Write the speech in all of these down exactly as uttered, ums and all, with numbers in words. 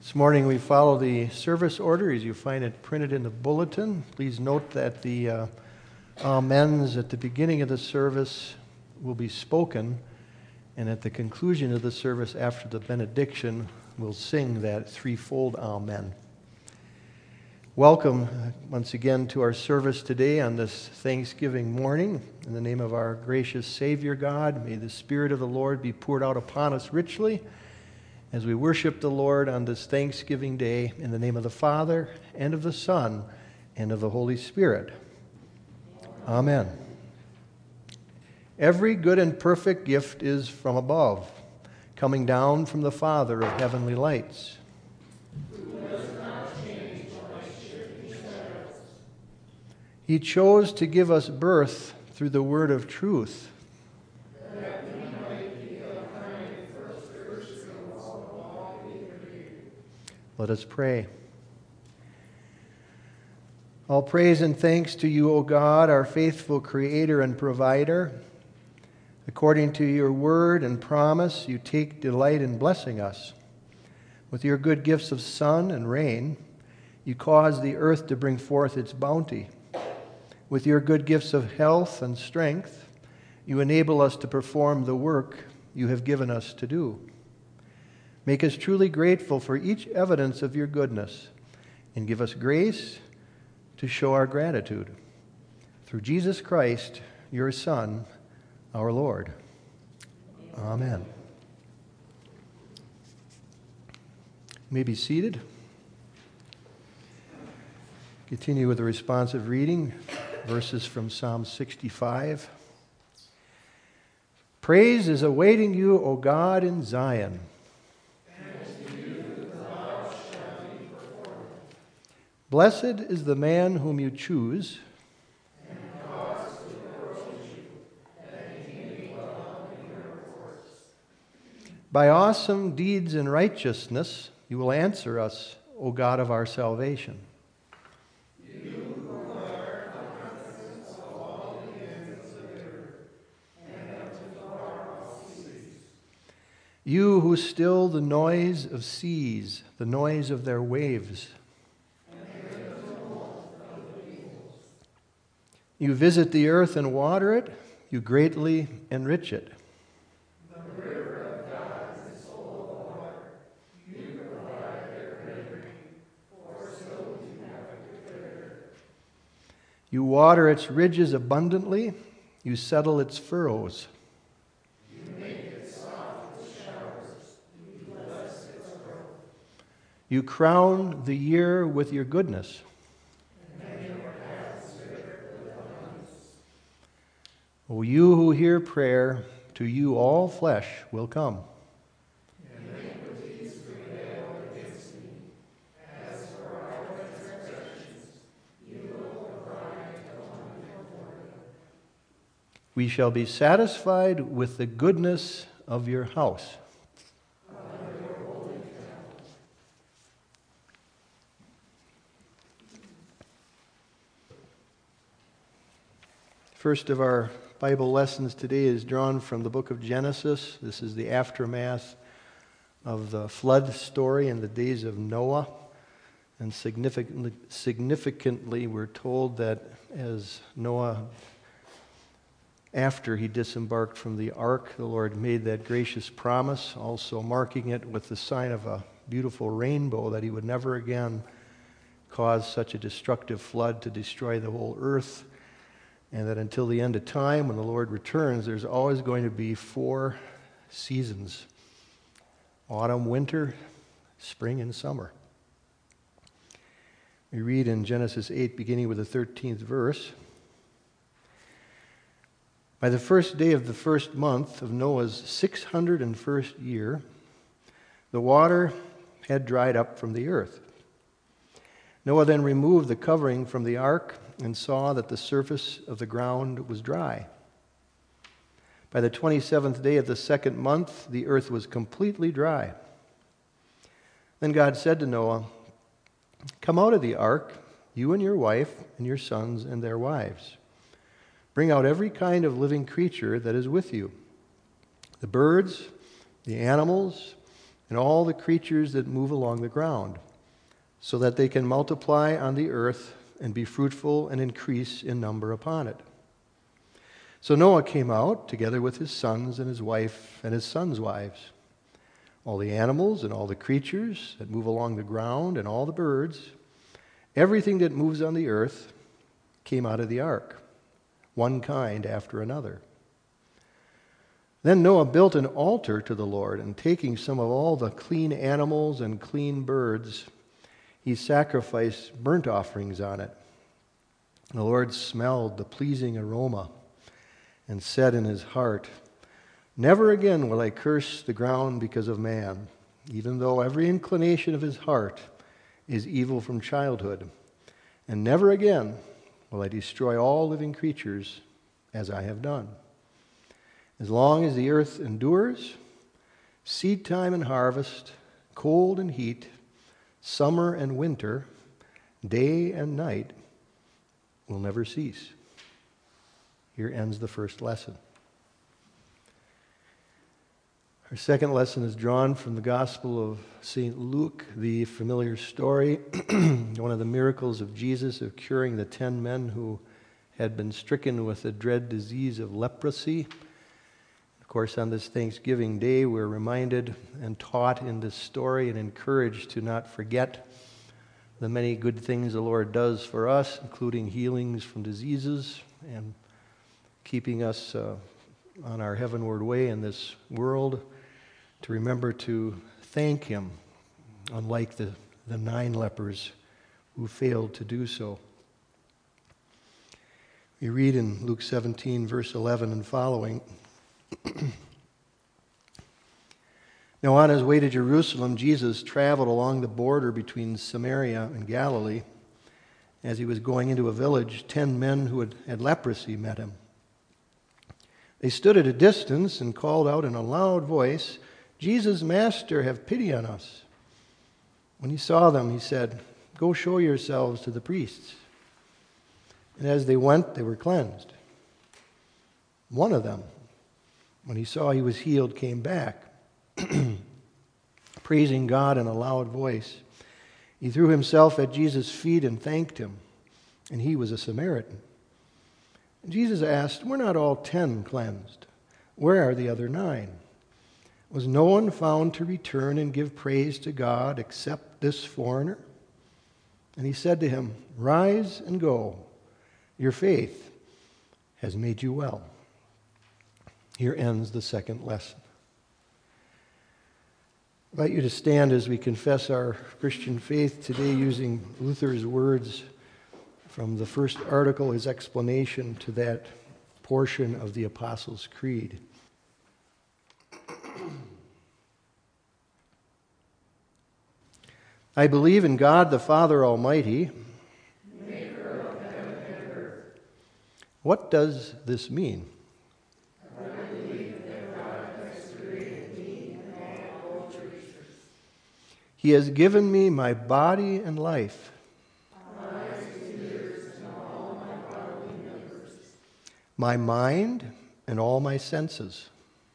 This morning we follow the service order as you find it printed in the bulletin. Please note that the uh, amens at the beginning of the service will be spoken, and at the conclusion of the service after the benediction we'll sing that threefold amen. Welcome once again to our service today on this Thanksgiving morning. In the name of our gracious Savior God, may the Spirit of the Lord be poured out upon us richly as we worship the Lord on this Thanksgiving day, in the name of the Father, and of the Son, and of the Holy Spirit. Amen. Every good and perfect gift is from above, coming down from the Father of heavenly lights. Who does not change like shifting shadows. He chose to give us birth through the word of truth. Let us pray. All praise and thanks to you, O God, our faithful Creator and Provider. According to your word and promise, you take delight in blessing us. With your good gifts of sun and rain, you cause the earth to bring forth its bounty. With your good gifts of health and strength, you enable us to perform the work you have given us to do. Make us truly grateful for each evidence of your goodness, and give us grace to show our gratitude. Through Jesus Christ, your Son, our Lord. Amen. You may be seated. Continue with the responsive reading, verses from Psalm sixty-five. Praise is awaiting you, O God, in Zion. Blessed is the man whom you choose, and cause to approach you, that he may dwell in your courts. By awesome deeds in righteousness you will answer us, O God of our salvation. You who are cognizant of all the ends of the earth, and of the far-off seas. You who still the noise of seas, the noise of their waves. You visit the earth and water it, you greatly enrich it. The river of God is full of water. You provide their rain, for so you have declared. You water its ridges abundantly, you settle its furrows. You make it soft with showers, you bless its growth. You crown the year with your goodness. O you who hear prayer, to you all flesh will come. Iniquities prevail against me. As for our transgressions, you will provide atonement for them. We shall be satisfied with the goodness of your house. Of your holy temple. First of our Bible lessons today is drawn from the book of Genesis. This is the aftermath of the flood story in the days of Noah. And significantly, significantly, we're told that as Noah, after he disembarked from the ark, the Lord made that gracious promise, also marking it with the sign of a beautiful rainbow, that he would never again cause such a destructive flood to destroy the whole earth. And that until the end of time, when the Lord returns, there's always going to be four seasons: autumn, winter, spring, and summer. We read in Genesis eight, beginning with the thirteenth verse. By the first day of the first month of Noah's six hundred and first year, the water had dried up from the earth. Noah then removed the covering from the ark and saw that the surface of the ground was dry. By the twenty-seventh day of the second month, the earth was completely dry. Then God said to Noah, "Come out of the ark, you and your wife and your sons and their wives. Bring out every kind of living creature that is with you, the birds, the animals, and all the creatures that move along the ground, so that they can multiply on the earth and be fruitful and increase in number upon it. So Noah came out together with his sons and his wife and his sons' wives. All the animals and all the creatures that move along the ground and all the birds, everything that moves on the earth came out of the ark, one kind after another. Then Noah built an altar to the Lord, and taking some of all the clean animals and clean birds, he sacrificed burnt offerings on it. The Lord smelled the pleasing aroma and said in his heart, "Never again will I curse the ground because of man, even though every inclination of his heart is evil from childhood. And never again will I destroy all living creatures as I have done. As long as the earth endures, seed time and harvest, cold and heat, summer and winter, day and night will never cease." Here ends the first lesson. Our second lesson is drawn from the Gospel of Saint Luke, the familiar story, one of the miracles of Jesus of curing the ten men who had been stricken with the dread disease of leprosy. Of course, on this Thanksgiving Day, we're reminded and taught in this story and encouraged to not forget the many good things the Lord does for us, including healings from diseases and keeping us uh, on our heavenward way in this world, to remember to thank Him, unlike the, the nine lepers who failed to do so. We read in Luke seventeen, verse eleven and following, "Now on his way to Jerusalem, Jesus traveled along the border between Samaria and Galilee. As he was going into a village, ten men who had, had leprosy met him. They stood at a distance and called out in a loud voice, 'Jesus, Master, have pity on us.' When he saw them, he said, 'Go show yourselves to the priests.' And as they went, they were cleansed. One of them, when he saw he was healed, came back, praising God in a loud voice. He threw himself at Jesus' feet and thanked him, and he was a Samaritan. And Jesus asked, 'Were not all ten cleansed? Where are the other nine? Was no one found to return and give praise to God except this foreigner?' And he said to him, 'Rise and go. Your faith has made you well.'" Here ends the second lesson. I invite you to stand as we confess our Christian faith today using Luther's words from the first article, his explanation to that portion of the Apostles' Creed. "I believe in God the Father Almighty, maker of heaven and earth." What does this mean? I believe that God has created me and all creatures. He has given me my body and life, eyes and ears and all my bodily members, my mind and all my senses.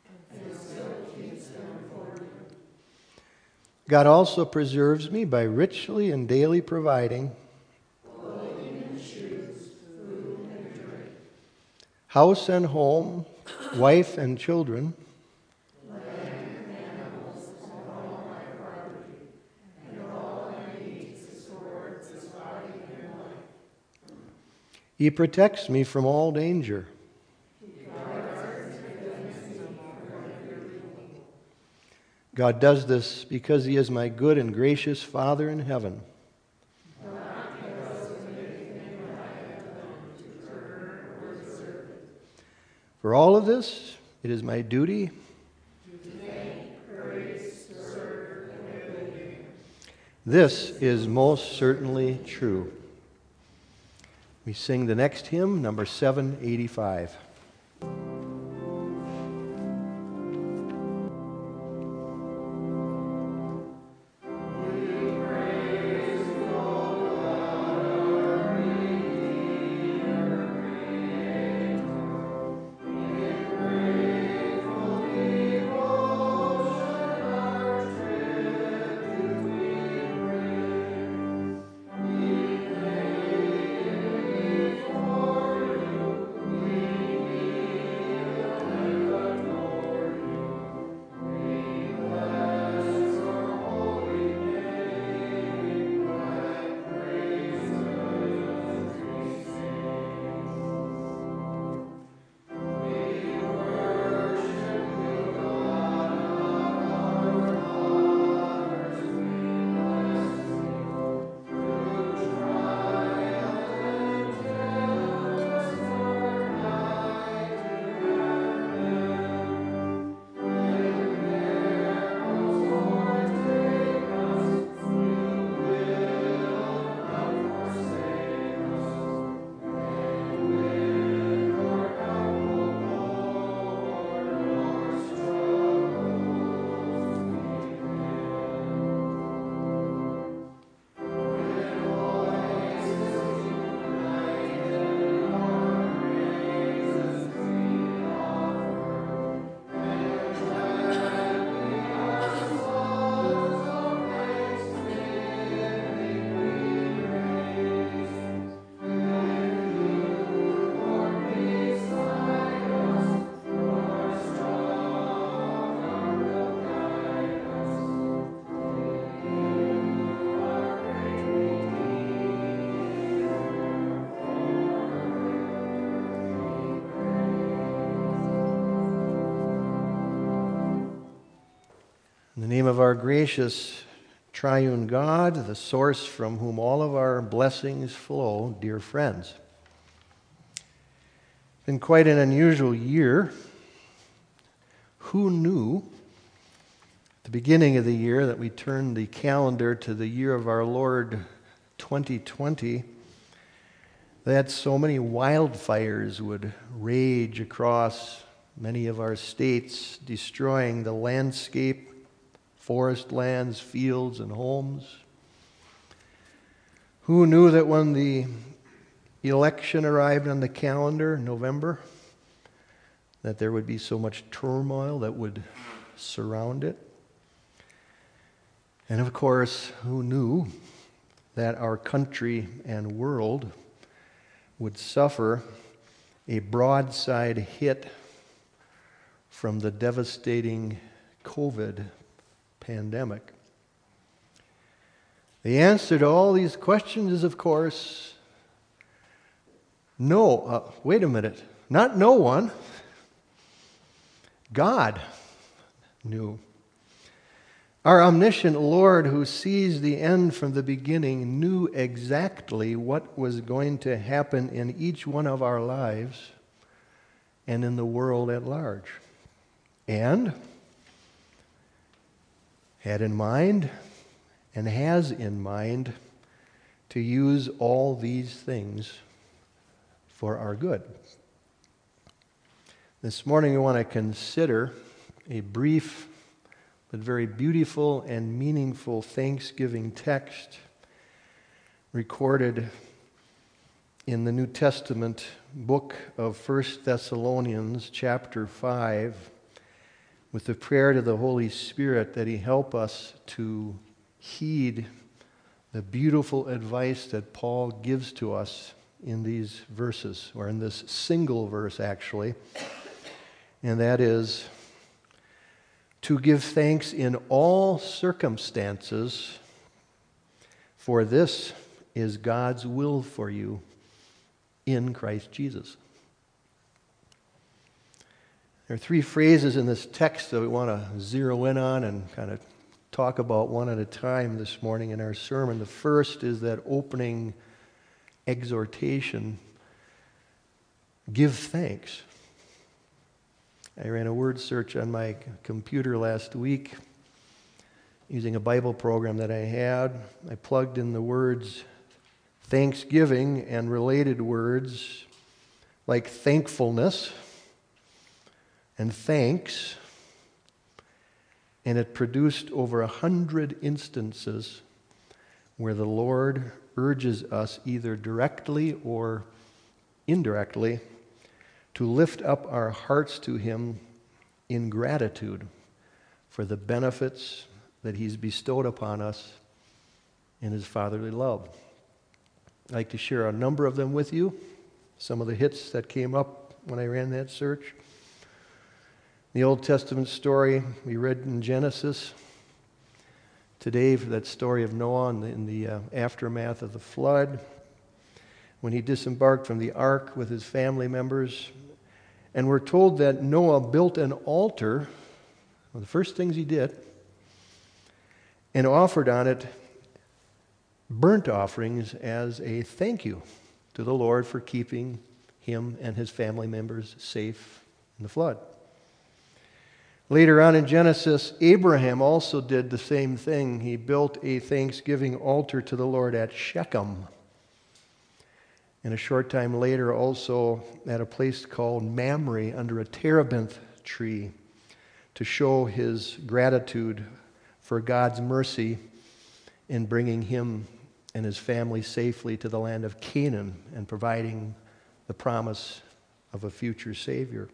God also preserves me by richly and daily providing clothing and shoes, food and drink, house and home, wife and children, land and animals, and all my property, and all my needs to support this body and life. He protects me from all danger. God does this because He is my good and gracious Father in heaven. Not because of anything that I have done to earn or deserve it. For all of this, it is my duty to thank, praise, serve, and obey Him. This is most certainly true. We sing the next hymn, number seven eighty-five. True. name of our gracious triune God, the source from whom all of our blessings flow, dear friends. It's been quite an unusual year. Who knew at the beginning of the year that we turned the calendar to the year of our Lord twenty twenty, that so many wildfires would rage across many of our states, destroying the landscape, forest lands, fields, and homes? Who knew that when the election arrived on the calendar in November, that there would be so much turmoil that would surround it? And of course, who knew that our country and world would suffer a broadside hit from the devastating COVID pandemic? The answer to all these questions is, of course, no. Uh, wait a minute. Not no one. God knew. Our omniscient Lord, who sees the end from the beginning, knew exactly what was going to happen in each one of our lives and in the world at large, and had in mind and has in mind to use all these things for our good. This morning we want to consider a brief but very beautiful and meaningful Thanksgiving text recorded in the New Testament book of First Thessalonians chapter five, with the prayer to the Holy Spirit that He help us to heed the beautiful advice that Paul gives to us in these verses, or in this single verse actually, and that is to give thanks in all circumstances, for this is God's will for you in Christ Jesus. There are three phrases in this text that we want to zero in on and kind of talk about one at a time this morning in our sermon. The first is that opening exhortation, give thanks. I ran a word search on my computer last week using a Bible program that I had. I plugged in the words thanksgiving and related words like thankfulness and thanks, and it produced over a hundred instances where the Lord urges us either directly or indirectly to lift up our hearts to Him in gratitude for the benefits that He's bestowed upon us in His fatherly love. I'd like to share a number of them with you, some of the hits that came up when I ran that search. The Old Testament story we read in Genesis today, for that story of Noah in the, in the uh, aftermath of the flood, when he disembarked from the ark with his family members. And we're told that Noah built an altar, one of the first things he did, and offered on it burnt offerings as a thank you to the Lord for keeping him and his family members safe in the flood. Later on in Genesis, Abraham also did the same thing. He built a thanksgiving altar to the Lord at Shechem. And a short time later, also at a place called Mamre under a terebinth tree, to show his gratitude for God's mercy in bringing him and his family safely to the land of Canaan and providing the promise of a future Savior.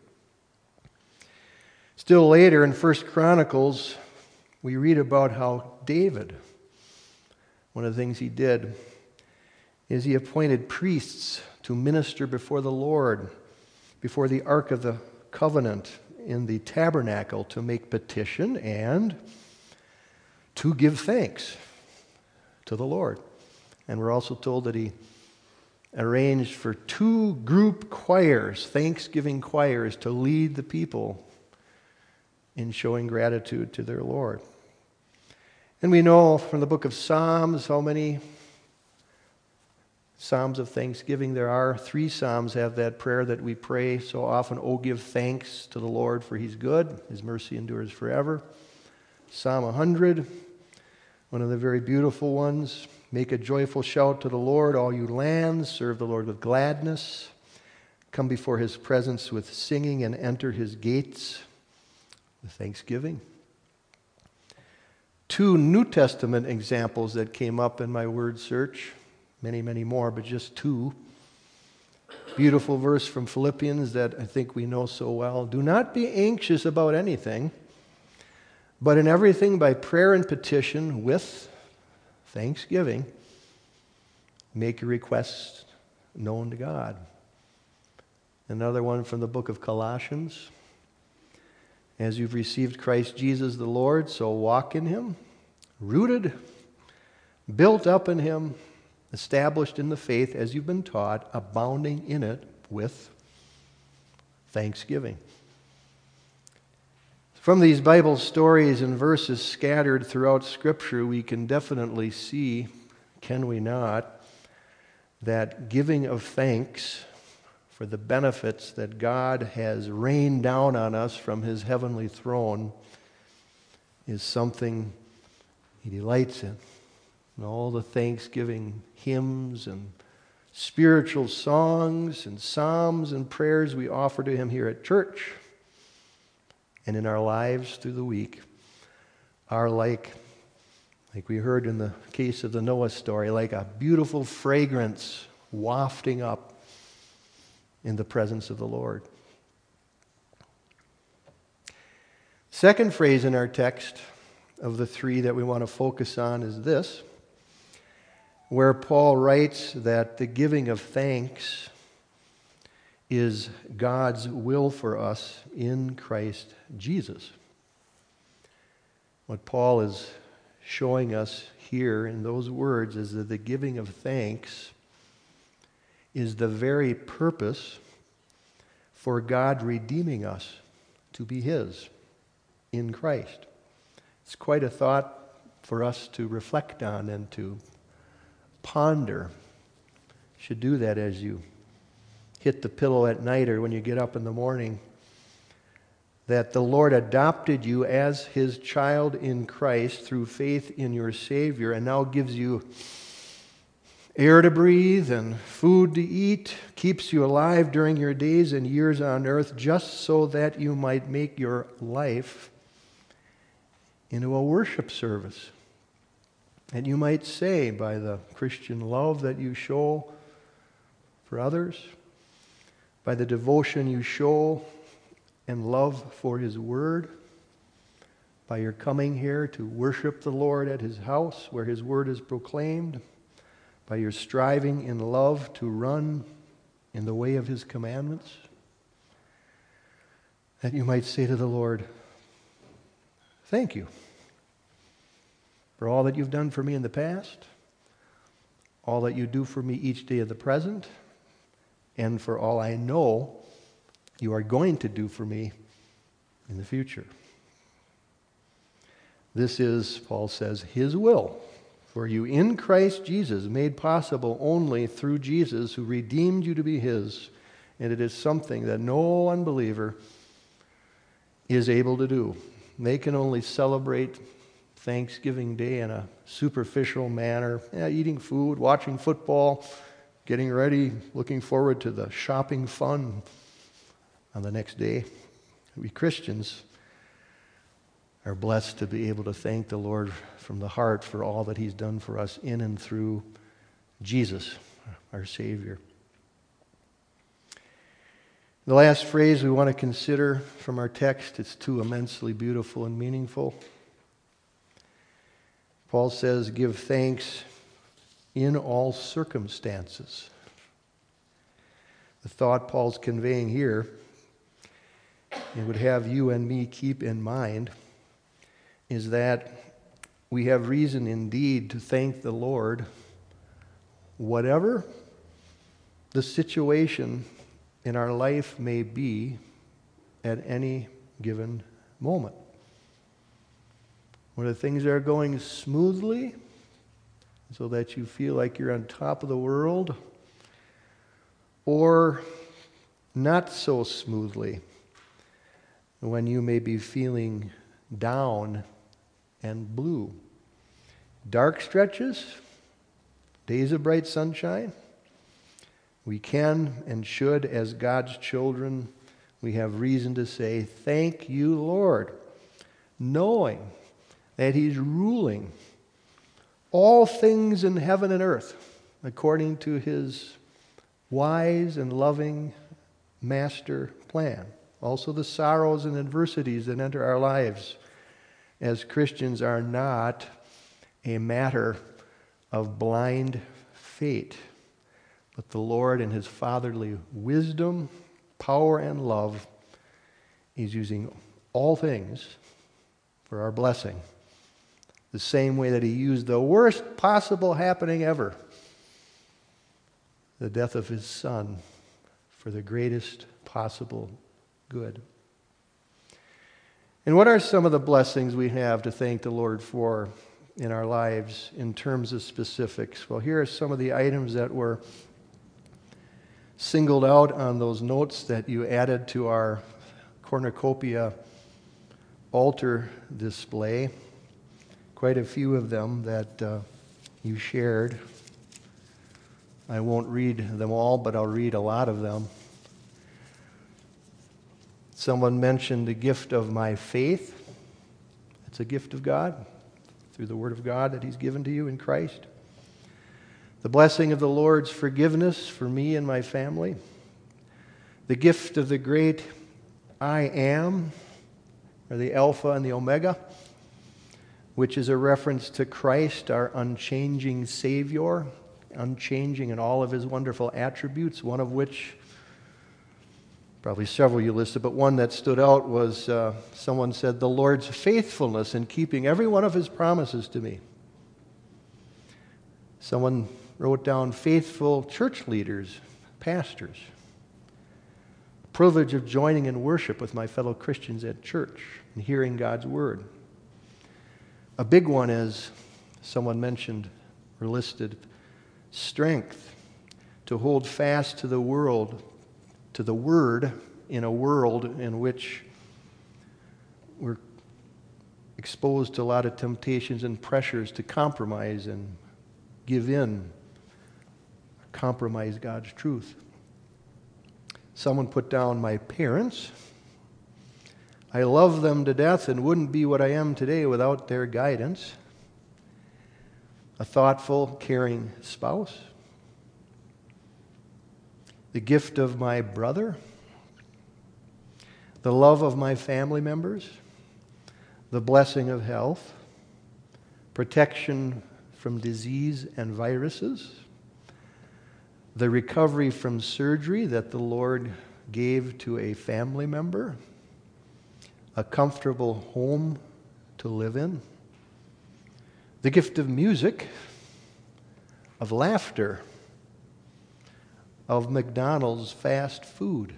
Still later in First Chronicles, we read about how David, one of the things he did is he appointed priests to minister before the Lord, before the Ark of the Covenant in the tabernacle, to make petition and to give thanks to the Lord. And we're also told that he arranged for two group choirs, thanksgiving choirs, to lead the people in showing gratitude to their Lord. And we know from the book of Psalms how many Psalms of thanksgiving there are. Three Psalms have that prayer that we pray so often. Oh, give thanks to the Lord, for He's good. His mercy endures forever. Psalm one hundred, one of the very beautiful ones. Make a joyful shout to the Lord, all you lands. Serve the Lord with gladness. Come before His presence with singing and enter His gates with thanksgiving. Two New Testament examples that came up in my word search. Many, many more, but just two. Beautiful verse from Philippians that I think we know so well. Do not be anxious about anything, but in everything by prayer and petition with thanksgiving, make your requests known to God. Another one from the book of Colossians. As you've received Christ Jesus the Lord, so walk in Him, rooted, built up in Him, established in the faith as you've been taught, abounding in it with thanksgiving. From these Bible stories and verses scattered throughout Scripture, we can definitely see, can we not, that giving of thanks for the benefits that God has rained down on us from His heavenly throne is something He delights in. And all the thanksgiving hymns and spiritual songs and psalms and prayers we offer to Him here at church and in our lives through the week are like, like we heard in the case of the Noah story, like a beautiful fragrance wafting up in the presence of the Lord. Second phrase in our text of the three that we want to focus on is this, where Paul writes that the giving of thanks is God's will for us in Christ Jesus. What Paul is showing us here in those words is that the giving of thanks is the very purpose for God redeeming us to be His in Christ. It's quite a thought for us to reflect on and to ponder. You should do that as you hit the pillow at night or when you get up in the morning, that the Lord adopted you as His child in Christ through faith in your Savior and now gives you air to breathe and food to eat, keeps you alive during your days and years on earth just so that you might make your life into a worship service. And you might say, by the Christian love that you show for others, by the devotion you show and love for His Word, by your coming here to worship the Lord at His house where His Word is proclaimed, by your striving in love to run in the way of His commandments, that you might say to the Lord, thank you for all that you've done for me in the past, all that you do for me each day of the present, and for all I know you are going to do for me in the future. This is, Paul says, His will for you in Christ Jesus, made possible only through Jesus who redeemed you to be His. And it is something that no unbeliever is able to do. They can only celebrate Thanksgiving Day in a superficial manner, yeah, eating food, watching football, getting ready, looking forward to the shopping fun on the next day. We Christians are blessed to be able to thank the Lord from the heart for all that He's done for us in and through Jesus, our Savior. The last phrase we want to consider from our text, it's too immensely beautiful and meaningful. Paul says, give thanks in all circumstances. The thought Paul's conveying here, and would have you and me keep in mind, is that we have reason indeed to thank the Lord whatever the situation in our life may be at any given moment. whether things are going smoothly so that you feel like you're on top of the world, or not so smoothly when you may be feeling down and blue. Dark stretches, days of bright sunshine, we can and should, as God's children, we have reason to say, thank you, Lord, knowing that He's ruling all things in heaven and earth according to His wise and loving master plan. Also the sorrows and adversities that enter our lives as Christians are not a matter of blind fate, but the Lord in His fatherly wisdom, power, and love is using all things for our blessing. The same way that He used the worst possible happening ever, the death of His Son, for the greatest possible good. And what are some of the blessings we have to thank the Lord for in our lives in terms of specifics? Well, here are some of the items that were singled out on those notes that you added to our cornucopia altar display. Quite a few of them that uh, you shared. I won't read them all, but I'll read a lot of them. Someone mentioned the gift of my faith. It's a gift of God through the Word of God that He's given to you in Christ. The blessing of the Lord's forgiveness for me and my family. The gift of the great I Am, or the Alpha and the Omega, which is a reference to Christ, our unchanging Savior, unchanging in all of His wonderful attributes, one of which, probably several you listed, but one that stood out was uh, someone said, the Lord's faithfulness in keeping every one of His promises to me. Someone wrote down faithful church leaders, pastors. Privilege of joining in worship with my fellow Christians at church and hearing God's Word. A big one is, someone mentioned or listed, strength to hold fast to the world, to the Word in a world in which we're exposed to a lot of temptations and pressures to compromise and give in, compromise God's truth. Someone put down my parents. I love them to death and wouldn't be what I am today without their guidance. A thoughtful, caring spouse. The gift of my brother. The love of my family members. The blessing of health. Protection from disease and viruses. The recovery from surgery that the Lord gave to a family member. A comfortable home to live in. The gift of music, of laughter, of McDonald's fast food.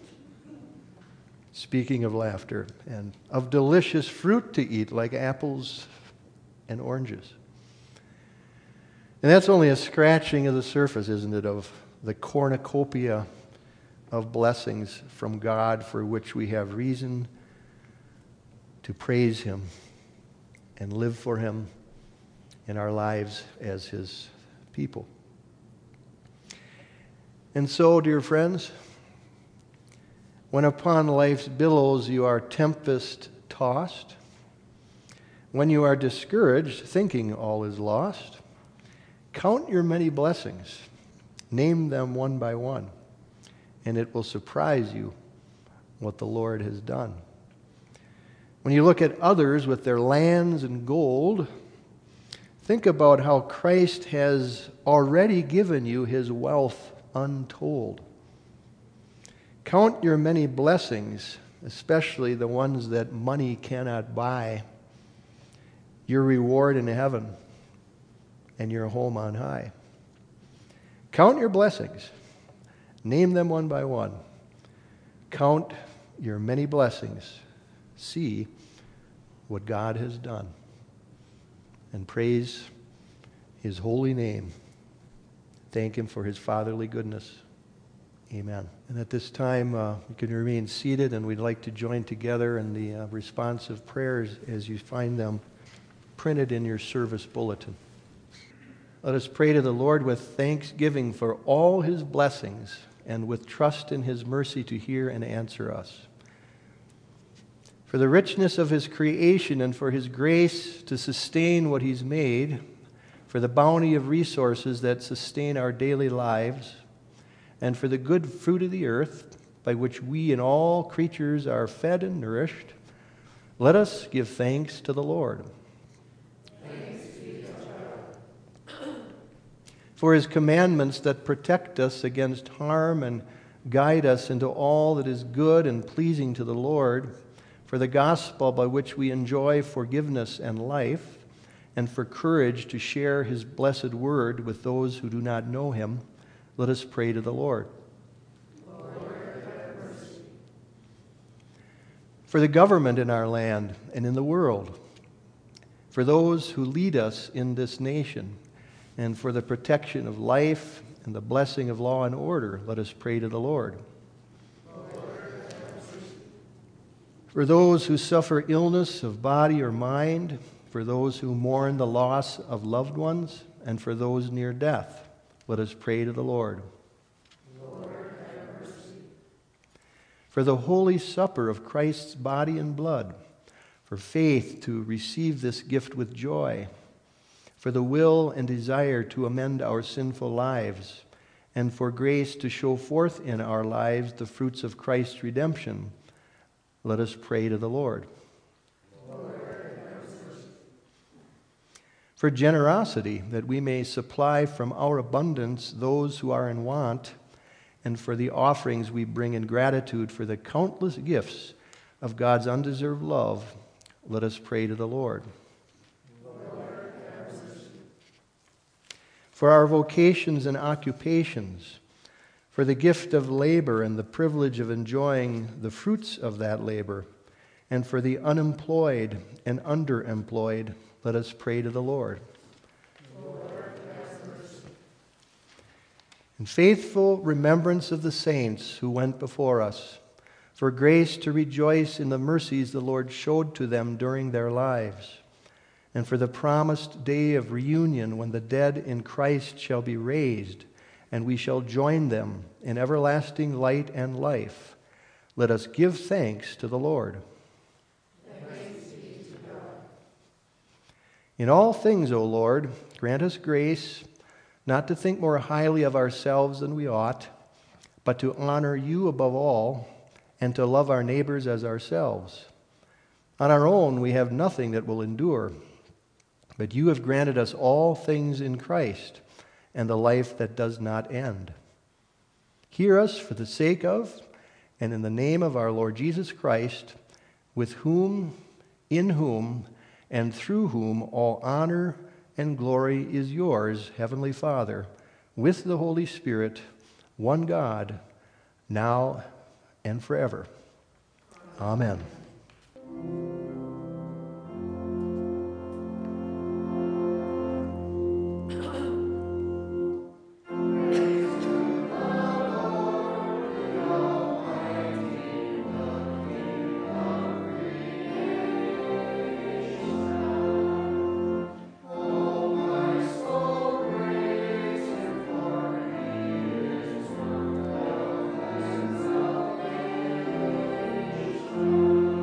Speaking of laughter, and of delicious fruit to eat like apples and oranges. And that's only a scratching of the surface, isn't it, of the cornucopia of blessings from God for which we have reason to praise Him and live for Him in our lives as His people. And so, dear friends, when upon life's billows you are tempest-tossed, when you are discouraged, thinking all is lost, count your many blessings, name them one by one, and it will surprise you what the Lord has done. When you look at others with their lands and gold, think about how Christ has already given you His wealth untold. Count your many blessings, especially the ones that money cannot buy, your reward in heaven and your home on high. Count your blessings. Name them one by one. Count your many blessings. See what God has done. and praise his holy name. Thank him for his fatherly goodness. Amen. And at this time, uh, you can remain seated, and we'd like to join together in the uh, responsive prayers as you find them printed in your service bulletin. Let us pray to the Lord with thanksgiving for all his blessings and with trust in his mercy to hear and answer us. For the richness of his creation and for his grace to sustain what he's made, for the bounty of resources that sustain our daily lives, and for the good fruit of the earth by which we and all creatures are fed and nourished, let us give thanks to the Lord. Thanks be to God. For his commandments that protect us against harm and guide us into all that is good and pleasing to the Lord, for the gospel by which we enjoy forgiveness and life, and for courage to share his blessed word with those who do not know him, let us pray to the Lord. Lord, have mercy. For the government in our land and in the world, for those who lead us in this nation, and for the protection of life and the blessing of law and order, let us pray to the Lord. Lord, have mercy. For those who suffer illness of body or mind, for those who mourn the loss of loved ones, and for those near death, let us pray to the Lord. Lord, have mercy. For the holy supper of Christ's body and blood, for faith to receive this gift with joy, for the will and desire to amend our sinful lives, and for grace to show forth in our lives the fruits of Christ's redemption, let us pray to the Lord. Lord, have mercy. For generosity, that we may supply from our abundance those who are in want, and for the offerings we bring in gratitude for the countless gifts of God's undeserved love, let us pray to the Lord. Lord, have mercy. For our vocations and occupations, for the gift of labor and the privilege of enjoying the fruits of that labor, and for the unemployed and underemployed, let us pray to the Lord. Lord, have mercy. In faithful remembrance of the saints who went before us, for grace to rejoice in the mercies the Lord showed to them during their lives, and for the promised day of reunion when the dead in Christ shall be raised, and we shall join them in everlasting light and life, let us give thanks to the Lord. Thanks be to God. In all things, O Lord, grant us grace, not to think more highly of ourselves than we ought, but to honor you above all, and to love our neighbors as ourselves. On our own, we have nothing that will endure, but you have granted us all things in Christ, and the life that does not end. Hear us for the sake of, and in the name of our Lord Jesus Christ, with whom, in whom, and through whom all honor and glory is yours, Heavenly Father, with the Holy Spirit, one God, now and forever. Amen. Thank you.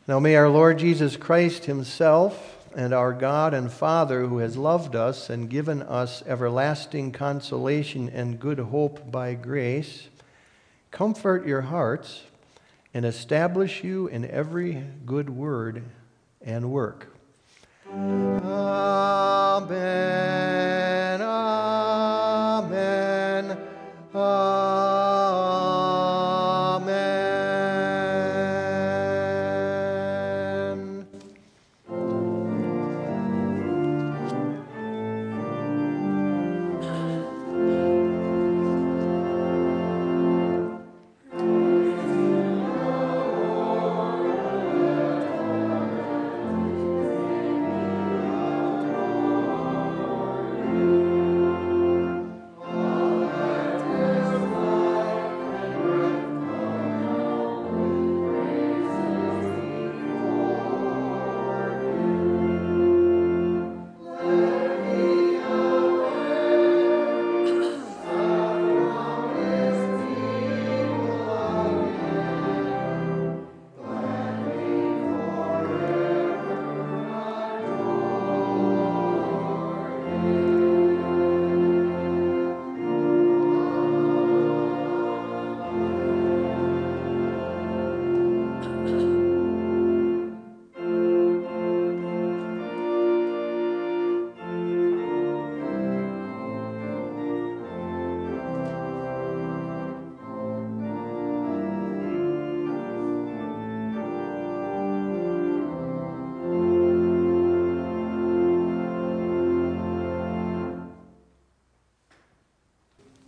Now may our Lord Jesus Christ himself and our God and Father, who has loved us and given us everlasting consolation and good hope by grace, comfort your hearts and establish you in every good word and work. Amen.